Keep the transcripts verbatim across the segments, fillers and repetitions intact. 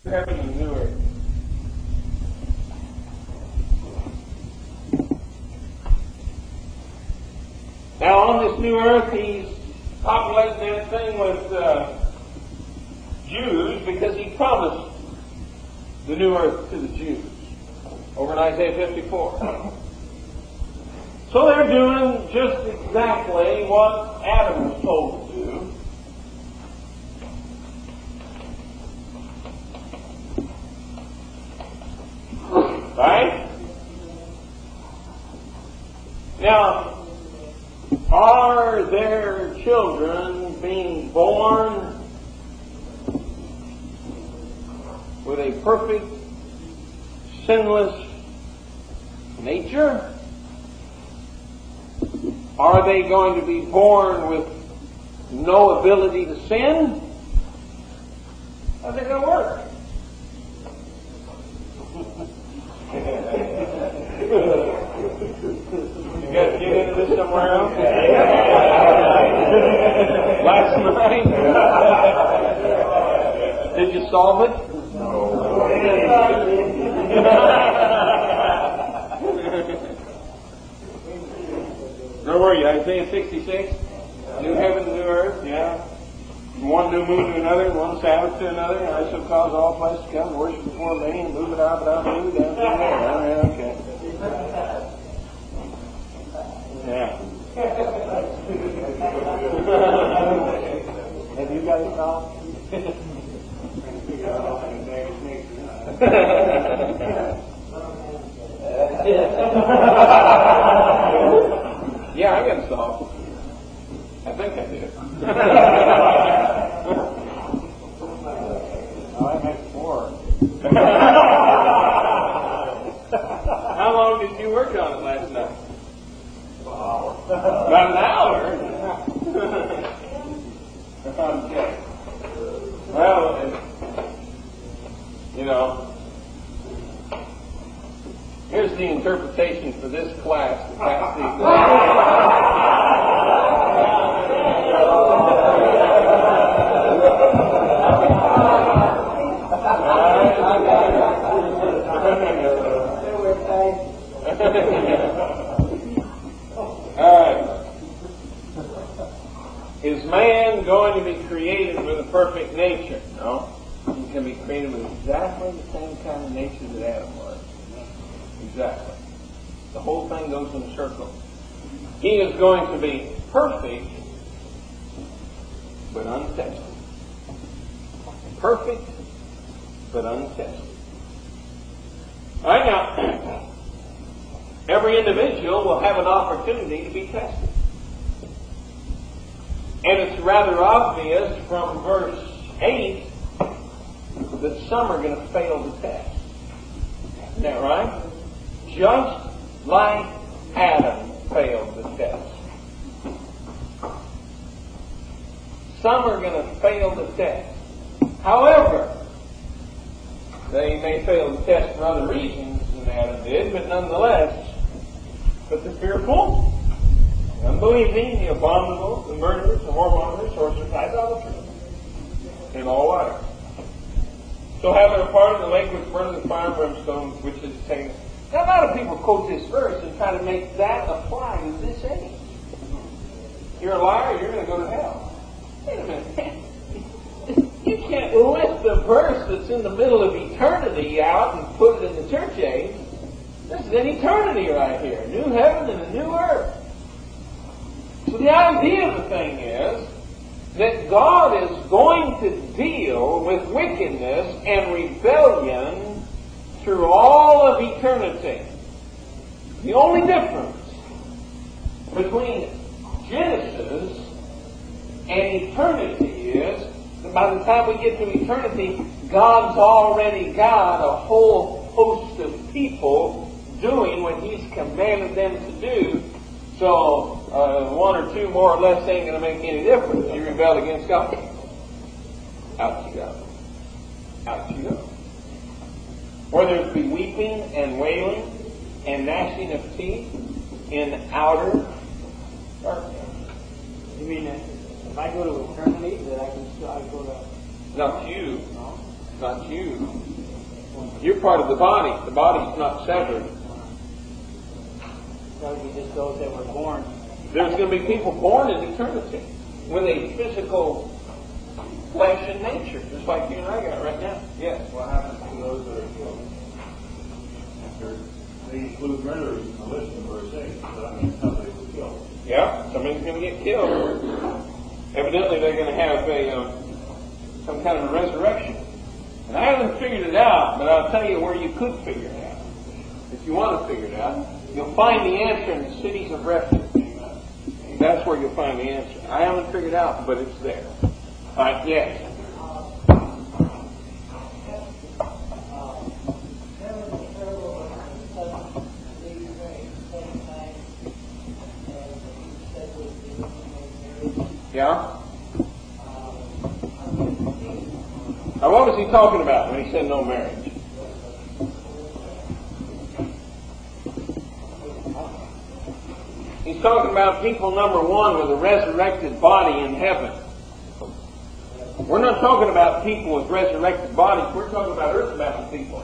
Heaven and new earth. Now on this new earth, he's populating that thing with uh, Jews because he promised the new earth to the Jews over in Isaiah fifty-four. So they're doing just exactly what Adam was told to do. Right? Now, are their children being born with a perfect, sinless nature? Are they going to be born with no ability to sin? How's it going to work? You guys get into this somewhere else? Last night? Did you solve it? No. Where were you? Isaiah sixty-six? New heaven, new earth, yeah. From one new moon to another, one Sabbath to another, and I shall cause all flesh to come and worship before me and move it out, but I'll move it down to there. Oh, yeah, okay. Yeah. Have you got it solved? Yeah, I got it solved. I think I did. Oh, I had four. How long did you work on it last night? About an hour. Okay. Well, you know, here's the interpretation for this class to pass the Alright. Is man going to be created with a perfect nature? No. He can be created with exactly the same kind of nature that Adam was. Exactly. The whole thing goes in a circle. He is going to be perfect, but untested. Perfect, but untested. Alright, now, every individual will have an opportunity to be tested. And it's rather obvious from verse eight that some are going to fail the test. Isn't that right? Just like Adam failed the test. Some are going to fail the test. However, they may fail the test for other reasons than Adam did, but nonetheless, but the fearful, the unbelieving, the abominable, the murderers, the whoremongers, sorcerers, idolaters, and all liars. So have their part in the lake which burns with fire and brimstone, which is saying. Now, a lot of people quote this verse and try to make that apply to this age. You're a liar, you're going to go to hell. Wait a minute. You can't lift the verse that's in the middle of eternity out and put it in the church age. This is an eternity right here. New heaven and a new earth. So the idea of the thing is that God is going to deal with wickedness and rebellion through all of eternity. The only difference between Genesis and eternity is that by the time we get to eternity, God's already got a whole host of people doing what He's commanded them to do. So uh, one or two more or less ain't going to make any difference. You rebelled against God. Out you go. Out you go. Or there's be weeping and wailing and gnashing of teeth in outer darkness. You mean that if I go to eternity, that I can still I go to... Not you. No. not you. You're part of the body. The body's not severed. That would be just those that were born. There's going to be people born in eternity with a physical flesh and nature, just like you and I got right now. Yes. What happens to those that are killed? They include murderers in the list in verse eight, so that means somebody was killed. Yeah, somebody's going to get killed. Evidently, they're going to have a um, some kind of a resurrection. And I haven't figured it out, but I'll tell you where you could figure it out. If you want to figure it out, you'll find the answer in the cities of refuge. That's where you'll find the answer. I haven't figured it out, but it's there. All right, yes. Yeah? Now, what was he talking about when he said no marriage? He's talking about people, number one, with a resurrected body in heaven. We're not talking about people with resurrected bodies. We're talking about earthbound people.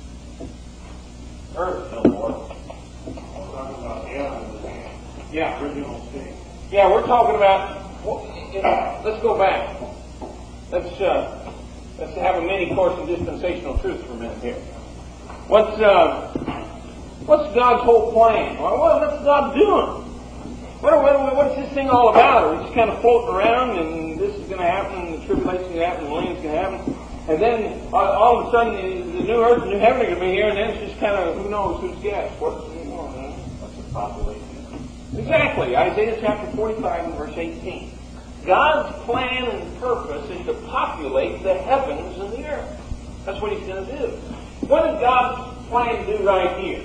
Earth no more. We're talking about the evidence, Yeah. original state. Yeah, we're talking about. Well, you know, let's go back. Let's uh, let's have a mini course of dispensational truth for a minute here. What's uh, what's God's whole plan? Well, what's God doing? What, what, what's this thing all about? Are we just kind of floating around, and this is going to happen, and the tribulation is going to happen, and the millennium's going to happen, and then all, all of a sudden the, the new earth and new heaven are going to be here, and then it's just kind of who knows who's guess? What's going on? What's the population? Exactly. Isaiah chapter forty-five and verse eighteen. God's plan and purpose is to populate the heavens and the earth. That's what He's going to do. What did God's plan do right here?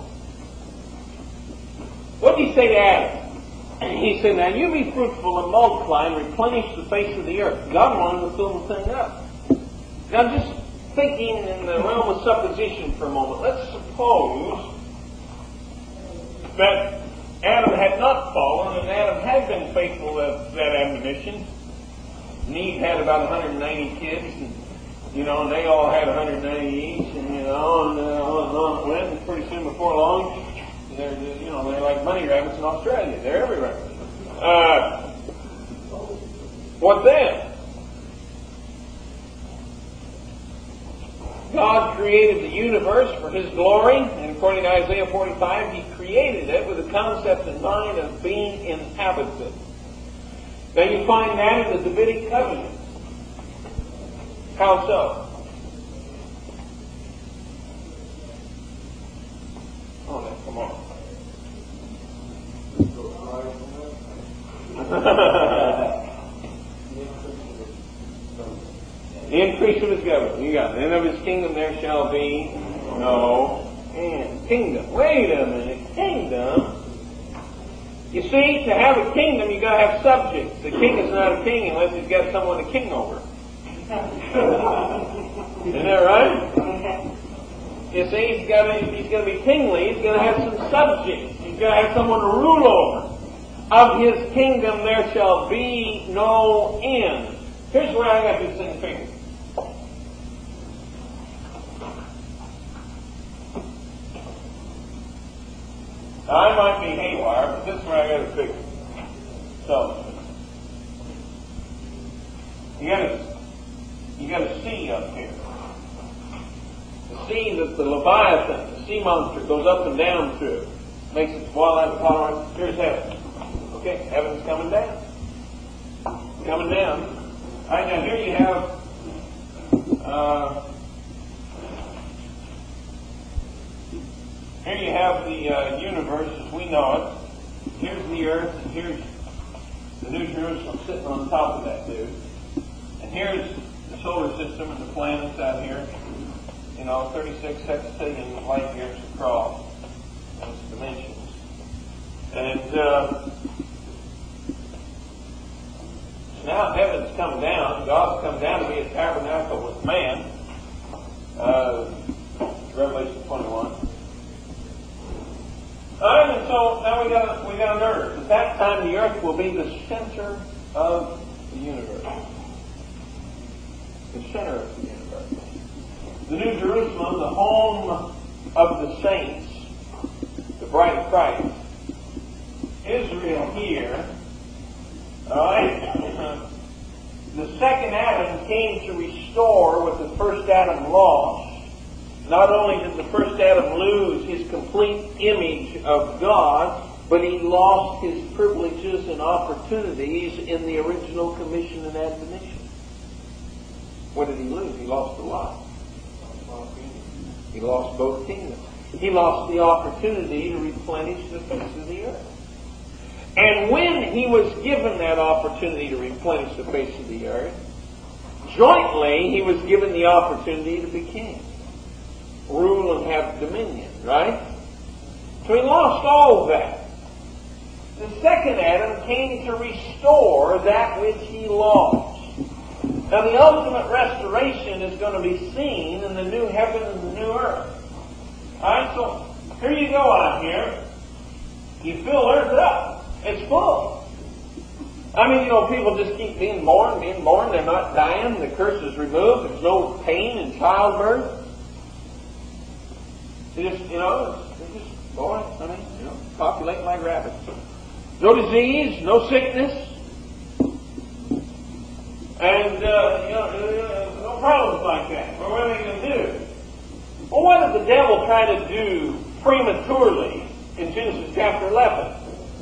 What did He say to Adam? He said, now you be fruitful and multiply and replenish the face of the earth. God wanted to fill the thing up. Now just thinking in the realm of supposition for a moment, let's suppose that Adam had not fallen, and Adam had been faithful to that admonition. And Eve had about one hundred ninety kids, and you know, and they all had one hundred ninety each, and you know, and uh, on and on it went. And pretty soon, before long, they're you know they're like bunny rabbits in Australia. They're everywhere. Uh, what then? God created the universe for His glory, and according to Isaiah forty-five, He created it with the concept in mind of being inhabited. Now you find that in the Davidic covenant. How so? Oh, now, come on. The increase of His government. You got it. And of His kingdom there shall be no end. Kingdom. Wait a minute. Kingdom? You see, to have a kingdom, you got to have subjects. The king is not a king unless he's got someone to king over. Isn't that right? You see, he's got to, he's going to be kingly. He's going to have some subjects. He's got to have someone to rule over. Of His kingdom there shall be no end. Here's where I got this thing figured. Now, I might be haywire, but this is where I got it figured. So, you got a, you got a sea up here. The sea that the Leviathan, the sea monster, goes up and down through, makes its wildlife tolerance. Here's heaven. Okay, heaven's coming down. Coming down. All right, now here you have uh, here you have the uh, universe as we know it. Here's the earth, and here's the New Jerusalem sitting on top of that dude. And here's the solar system and the planets out here. You know, thirty-six sextillion light years across. Those dimensions. And uh, now heaven's come down. God's come down to be a tabernacle with man. Uh, Revelation twenty-one. Alright, and so now we got we got an earth. At that time, the earth will be the center of the universe. The center of the universe. Jerusalem, the home of the saints, the bride of Christ. Israel here, alright, the second Adam came to restore what the first Adam lost. Not only did the first Adam lose his complete image of God, but he lost his privileges and opportunities in the original commission and admonition. What did he lose? He lost a lot. He lost both kingdoms. He lost the opportunity to replenish the face of the earth. And when he was given that opportunity to replenish the face of the earth, jointly he was given the opportunity to be king. Rule and have dominion, right? So he lost all of that. The second Adam came to restore that which he lost. Now the ultimate restoration is going to be seen in the new heaven and the new earth. Alright, so here you go out here. You fill earth up. It's full. I mean, you know, people just keep being born, being born. They're not dying. The curse is removed. There's no pain in childbirth. They just, you know, they're just born, I mean, you know, populate like rabbits. No disease, no sickness. And, uh, you know, no problems like that. Well, what are they going to do? Well, what did the devil try to do prematurely in Genesis chapter eleven?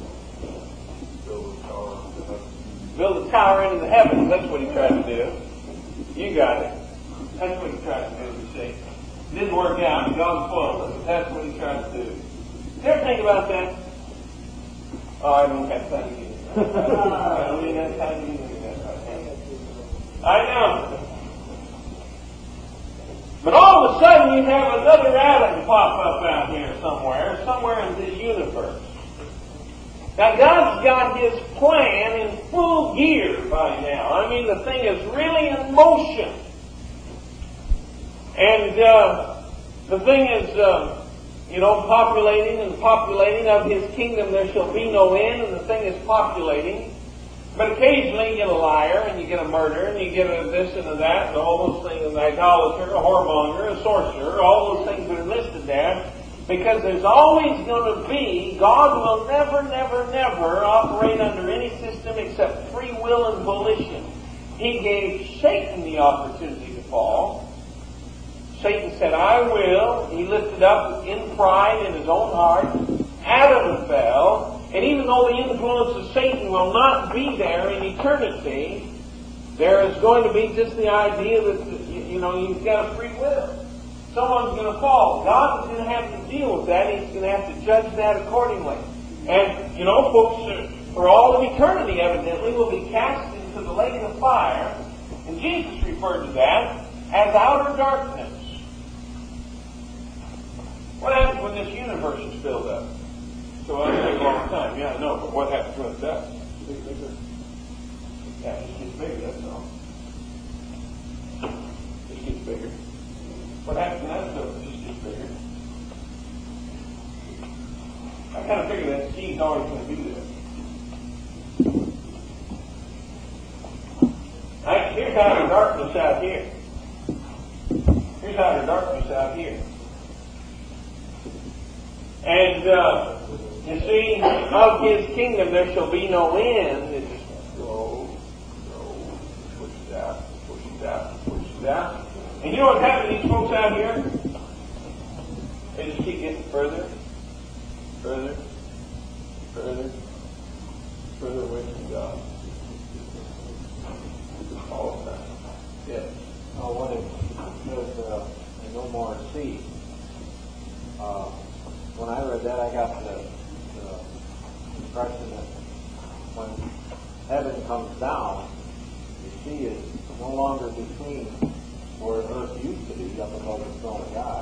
Build a tower into the heavens. That's what he tried to do. You got it. That's what he tried to do, you see. It didn't work out. God spoiled us. That's what he tried to do. Did you ever think about that? Oh, I don't have time to get it. I don't even have time to get it. I know. But all of a sudden you have another Adam pop up out here somewhere, somewhere in this universe. Now God's got His plan in full gear by now. I mean, the thing is really in motion. And uh, the thing is, uh, you know, populating and populating of His kingdom, there shall be no end, and the thing is populating. But occasionally you get a liar, and you get a murderer, and you get a this and a that, and all those things, an idolater, a whoremonger, a sorcerer, all those things that are listed there. Because there's always going to be, God will never, never, never operate under any system except free will and volition. He gave Satan the opportunity to fall. Satan said, I will. He lifted up in pride in his own heart. Adam fell. And even though the influence of Satan will not be there in eternity, there is going to be just the idea that, you know, you've got a free will. Someone's going to fall. God is going to have to deal with that. He's going to have to judge that accordingly. And, you know, folks, for all of eternity, evidently, will be cast into the lake of fire. And Jesus referred to that as outer darkness. What happens when this universe is filled up? So that'll take a long time. Yeah, I know, but what happens when it does? It gets bigger. Yeah, it just gets bigger, that's all. It just gets bigger. What happens when that stuff just gets bigger? I kind of figure that seed's always going to be there. Right, here's outer darkness out here. Here's outer darkness out here. And, uh, you see, of His kingdom there shall be no end. It just grows, grows, pushes out, pushes out, pushes out. And you know what happened to these folks out here? They just keep getting further, further, further, further away from God. All the time. Yes. Oh, what if there's uh, no more sea? Uh, when I read that, I got the, the impression that when heaven comes down, the sea is no longer between where earth used to be up above the throne of God.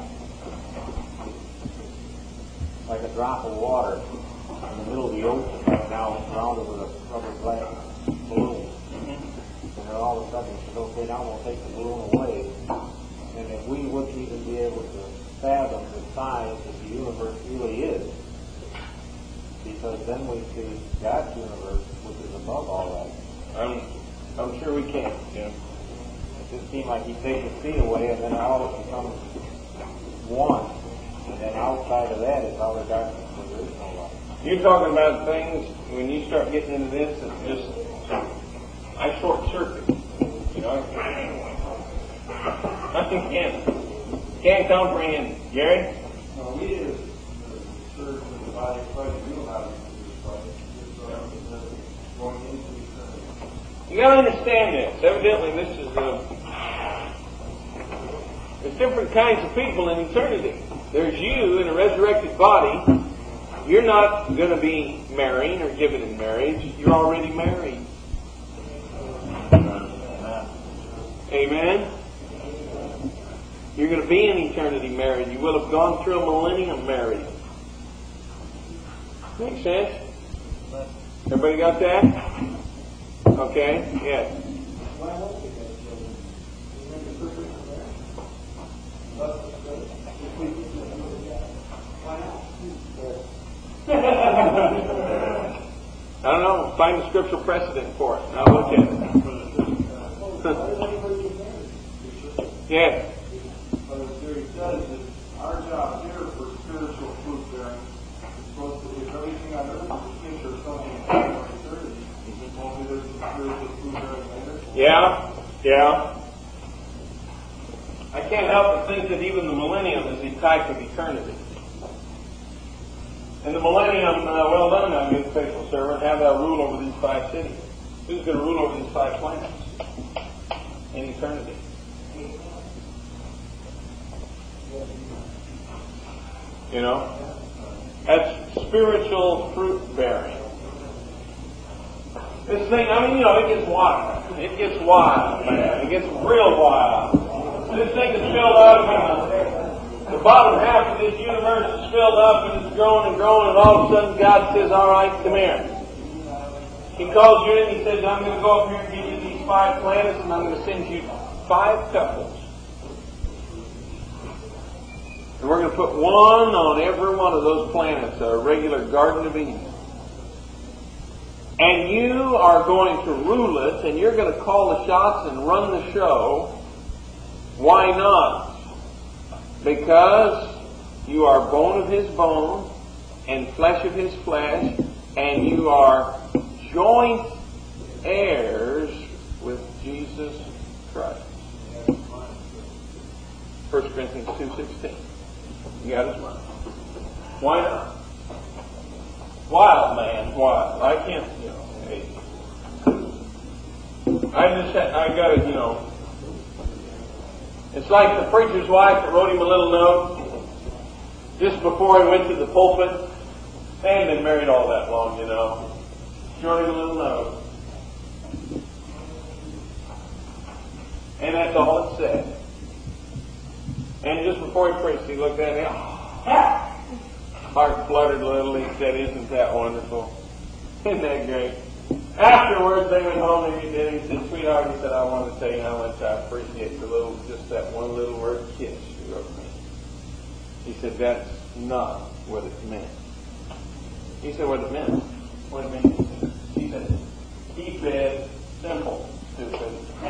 It's like a drop of water in the middle of the ocean right now, surrounded with a rubber glass balloon. And then all of a sudden, it's okay, now we'll take the balloon away. And if we wouldn't even be able to fathom the size that the universe really is, because then we see God's universe, which is above all that. I'm, I'm sure we can, yeah. It just seemed like He takes His feet away, and then all it becomes one, and then outside of that is outer darkness, where there is no light. You're talking about things, when you start getting into this, it's just, I short circuit. You know, I can't, can't comprehend. Gary? No, we as the church and the body of Christ, we know how to do this project. It's uh, going into eternity. You gotta understand this. Evidently, this is a, there's different kinds of people in eternity. There's you in a resurrected body. You're not going to be marrying or given in marriage. You're already married. Amen? You're going to be in eternity married. You will have gone through a millennium married. Make sense? Everybody got that? Okay? Yes. I don't know. Find the scriptural precedent for it. I'll look at it. Yes. But as Gary says, that our job here for spiritual fruit bearing is supposed to be, if everything on earth is fish or something in eternity, only there's some spiritual fruit bearing later. Yeah. Yeah. I can't help but think that even the millennium is a type of eternity. In the millennium, uh, well done, thou good faithful servant, have thou rule over these five cities. Who's going to rule over these five planets in eternity? You know? That's spiritual fruit bearing. This thing, I mean, you know, it gets wild. It gets wild, man. It gets real wild. This thing is filled up and the bottom half of this universe is filled up and it's growing and growing, and all of a sudden God says, all right, come here. He calls you in and he says, I'm going to go up here and give you these five planets and I'm going to send you five couples. And we're going to put one on every one of those planets, a regular Garden of Eden. And you are going to rule it, and you're going to call the shots and run the show. Why not? Because you are bone of his bone and flesh of his flesh, and you are joint heirs with Jesus Christ. First Corinthians two sixteen. You got his mind. Why not? Wild, man, wild. I can't, you know. Hey. I just, had, I got to, you know. It's like the preacher's wife that wrote him a little note just before he went to the pulpit. They ain't been married all that long, you know. She wrote him a little note. And that's all it said. And just before he preached, he looked at him. Heart fluttered a little. He said, isn't that wonderful? Isn't that great? Afterwards, they went home and he did. He said, sweetheart, he said, I want to tell you how much I appreciate the little, just that one little word, kiss, you wrote me. He said, that's not what it meant. He said, what it meant? What it meant? He said, keep it simple, stupid.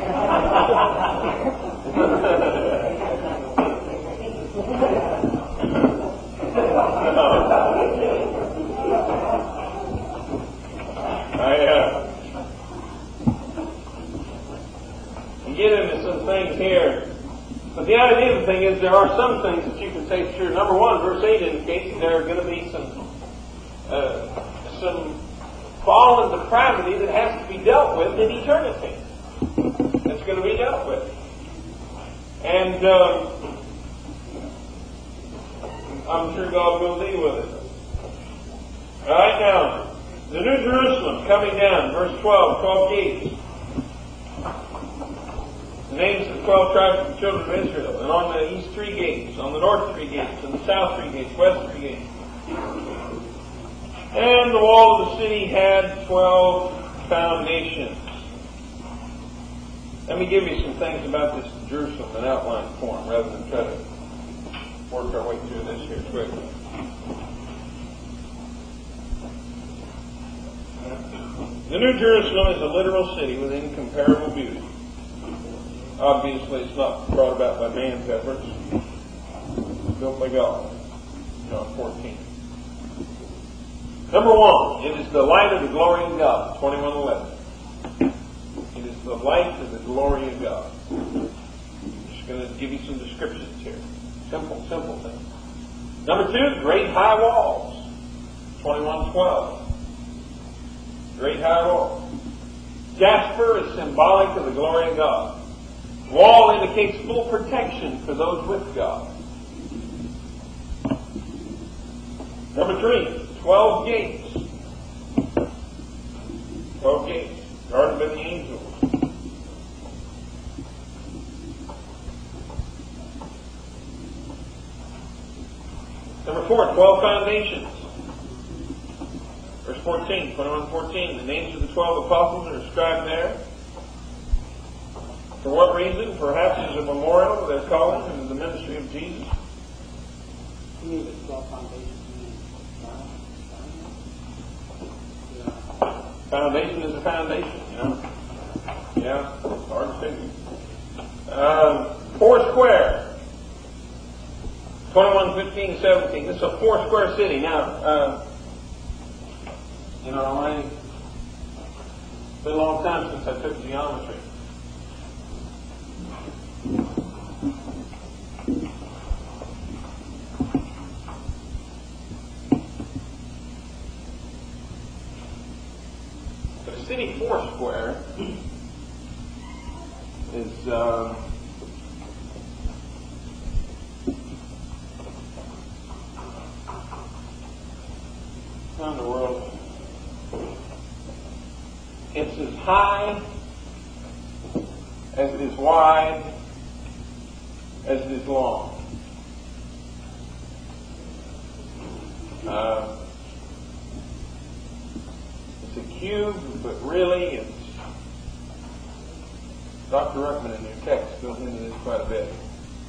I uh, get into some things here, but the idea of the thing is there are some things that you can say for sure. Number one, verse eight indicates there are going to be some uh, some fallen depravity that has to be dealt with in eternity. That's going to be dealt with, and uh, I'm sure God will deal with it. All right, now. The New Jerusalem coming down, verse twelve, twelve gates. The names of the twelve tribes of the children of Israel. And on the east three gates, on the north three gates, and the south three gates, west three gates. And the wall of the city had twelve foundations. Let me give you some things about this Jerusalem in outline form, rather than try to work our way through this here quickly. The New Jerusalem is a literal city with incomparable beauty. Obviously, it's not brought about by man's efforts. built by God. John fourteen. Number one, it is the light of the glory of God. twenty-one eleven. It is the light of the glory of God. I'm just going to give you some descriptions here. Simple, simple things. Number two, great high walls. twenty-one twelve. Great high walls. Jasper is symbolic of the glory of God. Wall indicates full protection for those with God. Number three, twelve gates. Twelve gates, guarded by the angels. Number four, twelve foundations. Verse fourteen, twenty-one fourteen. The names of the twelve apostles are described there. For what reason? Perhaps as a memorial of their calling and the ministry of Jesus. You need the twelve foundations. Foundation is a foundation, you know. Yeah, it's hard to figure. Uh, four square. twenty-one fifteen seventeen. This is a four square city. Now, uh, you know, I, it's been a long time since I took geometry. The city four square is uh, how in the world? It's as high as it is wide as it is long. Uh, it's a cube, but really it's Doctor Ruckman in your text goes into this quite a bit.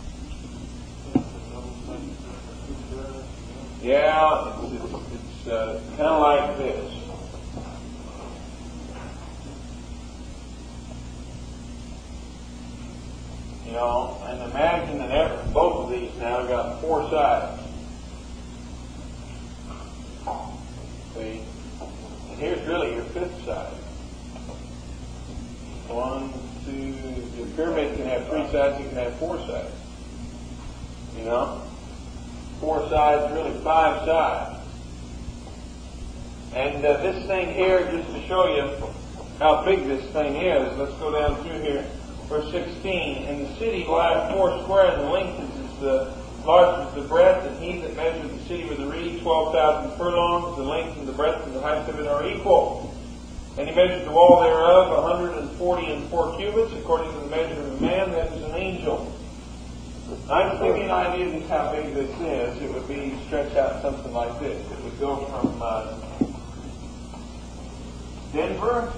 Yeah, it's, it's, it's uh, kind of like this. You know, and imagine that every, both of these now have got four sides. See? And here's really your fifth side. One, two, your pyramid can have three sides, you can have four sides. You know? Four sides, really five sides. And uh, this thing here, just to show you how big this thing is, let's go down through here. Verse sixteen, and the city lieth four square, and the length is as the large as the breadth, and he that measured the city with a reed, twelve thousand furlongs, the length and the breadth and the height of it are equal. And he measured the wall thereof a hundred and forty and four cubits, according to the measure of a man, that is an angel. I'm giving an idea of just how big this is. It would be stretched out something like this. It would go from uh, Denver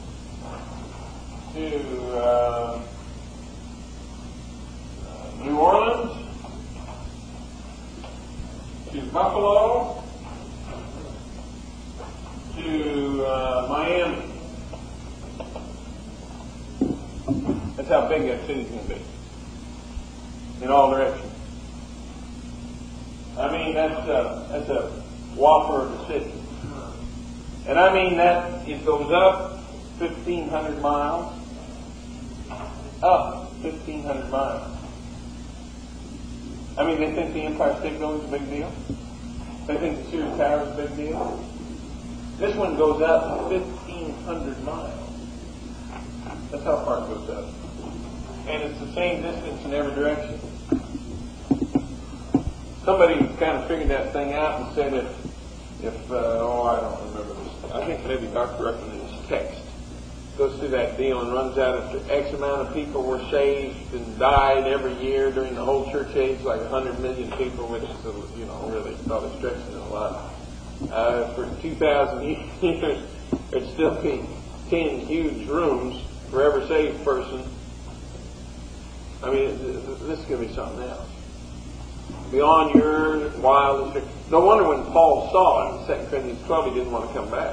to uh, uh, New Orleans, to Buffalo, to uh, Miami. That's how big that city's going to be. In all directions. I mean, that's a, that's a whopper of a city. And I mean that it goes up fifteen hundred miles. Up fifteen hundred miles. I mean, they think the Empire State Building is a big deal. They think the Sears Tower is a big deal. This one goes up fifteen hundred miles. That's how far it goes up. And it's the same distance in every direction. Somebody kind of figured that thing out and said if, if uh, oh, I don't remember this. I think maybe Doctor Ruckman in his text goes through that deal and runs out of X amount of people were saved and died every year during the whole church age, like one hundred million people, which is, you know, really probably stretching it a lot. Uh, for two thousand years, there'd still be ten huge rooms for every saved person. I mean, this is going to be something else. Beyond your wildest dreams. No wonder when Paul saw it in Second Corinthians twelve, he didn't want to come back.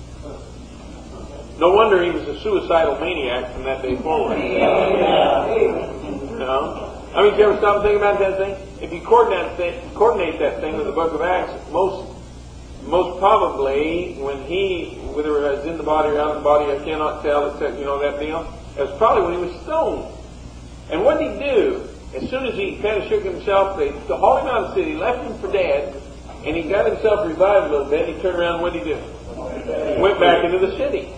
No wonder he was a suicidal maniac from that day forward. You know? I mean, you ever stop and think about that thing? If you coordinate that, coordinate that thing with the book of Acts, most most probably when he, whether it was in the body or out of the body, I cannot tell, except, you know, that deal, it was probably when he was stoned. And what did he do? As soon as he kind of shook himself, they hauled him out of the city, left him for dead, and he got himself revived a little bit. He turned around, and what did he do? He went back into the city.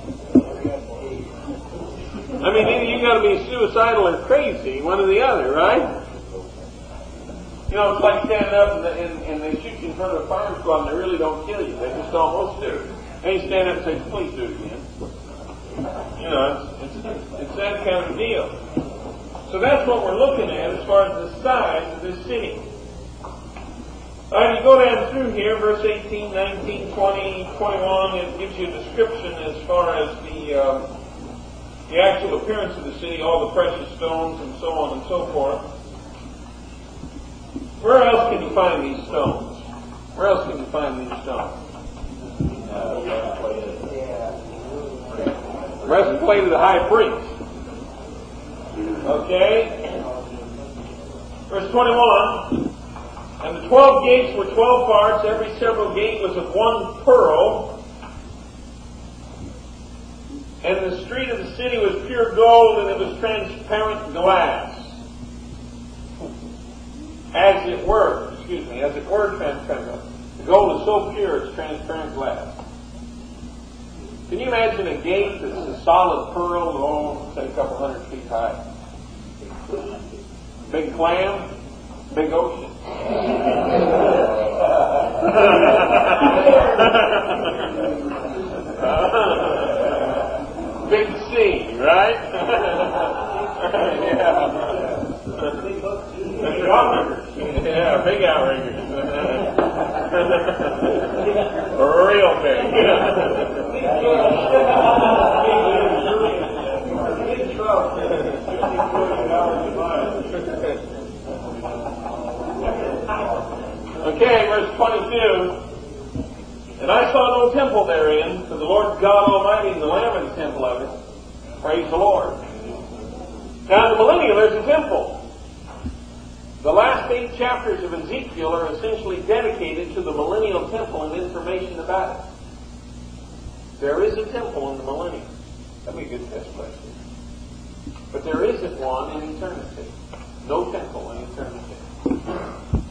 I mean, either you got to be suicidal or crazy, one or the other, right? You know, it's like standing up and, and, and they shoot you in front of a fire squad and they really don't kill you. They just almost do. And you stand up and say, please do it again. You know, it's, it's, it's that kind of deal. So that's what we're looking at as far as the size of this city. All right, you go down through here, verse eighteen, nineteen, twenty, twenty-one, it gives you a description as far as the, um, the actual appearance of the city, all the precious stones and so on and so forth. Where else can you find these stones? Where else can you find these stones? Breastplate of the high priest. Okay. Verse twenty-one. And the twelve gates were twelve parts. Every several gate was of one pearl. And the street of the city was pure gold, and it was transparent glass. As it were, excuse me, as it were transparent. The gold is so pure, it's transparent glass. Can you imagine a gate that's a solid pearl, oh, say a couple hundred feet high? Big clam, big ocean. Big sea, right? Yeah. Big outriggers. Yeah, big outriggers. Real big. Okay, verse twenty-two. And I saw no temple therein, for the Lord God Almighty and the Lamb is the temple of it. Praise the Lord. Now in the millennium there's a temple. The last eight chapters of Ezekiel are essentially dedicated to the millennial temple and information about it. There is a temple in the millennium. That'd be a good test question. But there isn't one in eternity. No temple in eternity.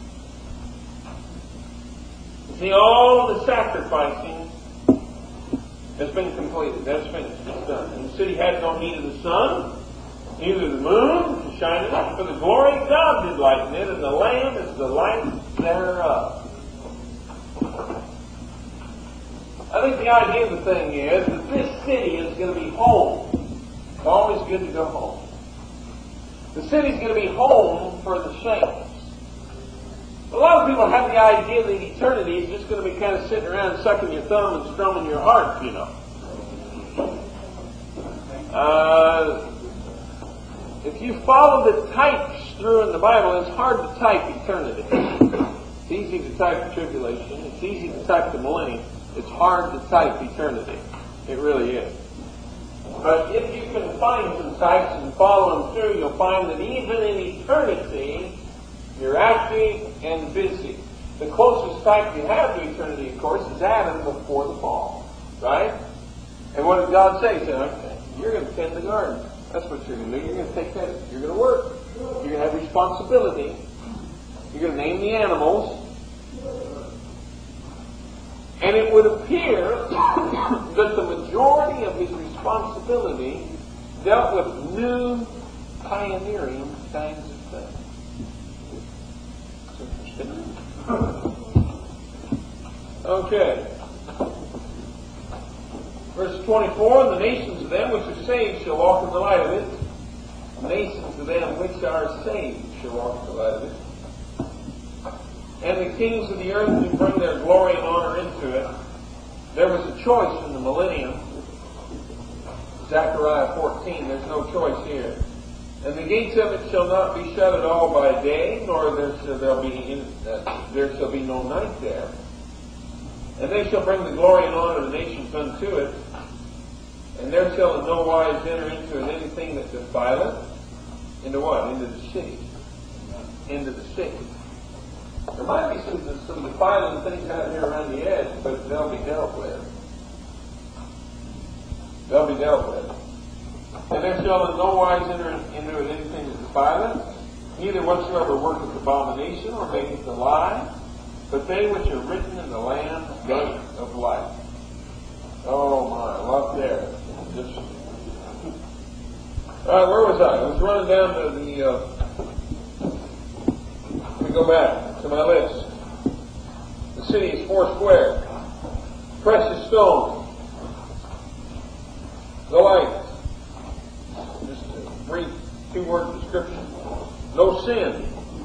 See, all the sacrificing has been completed. That's finished. It's done. And the city had no need of the sun, neither the moon to shine in it, for the glory of God did lighten it, and the Lamb is the light thereof. I think the idea of the thing is that this city is going to be home. It's always good to go home. The city's going to be home for the saints. A lot of people have the idea that eternity is just going to be kind of sitting around sucking your thumb and strumming your heart, you know. Uh, if you follow the types through in the Bible, it's hard to type eternity. It's easy to type tribulation. It's easy to type the millennium. It's hard to type eternity. It really is. But if you can find some types and follow them through, you'll find that even in eternity, you're active and busy. The closest type you have to eternity, of course, is Adam before the fall. Right? And what did God say? He said, okay, you're going to tend the garden. That's what you're going to do. You're going to take care of it. You're going to work. You're going to have responsibility. You're going to name the animals. And it would appear that the majority of his responsibility dealt with new, pioneering kinds of things. It's interesting. Okay. Verse twenty-four, and the nations of them which are saved shall walk in the light of it. The nations of them which are saved shall walk in the light of it. And the kings of the earth do bring their glory and honor into it. There was a choice in the millennium. Zechariah fourteen, there's no choice here. And the gates of it shall not be shut at all by day, nor there shall there be in, uh, there shall be no night there. And they shall bring the glory and honor of the nations unto it. And there shall in no wise enter into it anything that defileth. Into what? Into the city. into the city. There might be some, some defiling things out here around the edge, but they'll be dealt with. They'll be dealt with. And there shall in no wise enter into it anything that defileth, neither whatsoever worketh abomination or maketh a lie, but they which are written in the Lamb book of life. Oh my, love there. Just, all right, where was I? I was running down to the. Uh, let me go back to my list. The city is four square. Precious stone. The light. Just a brief two-word description. No sin.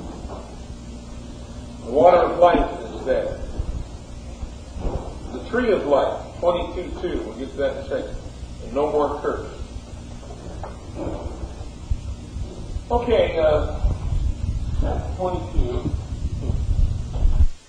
The water of life is there. The tree of life, twenty-two two. We'll get to that in a second. And no more curse. Okay, uh, twenty-two.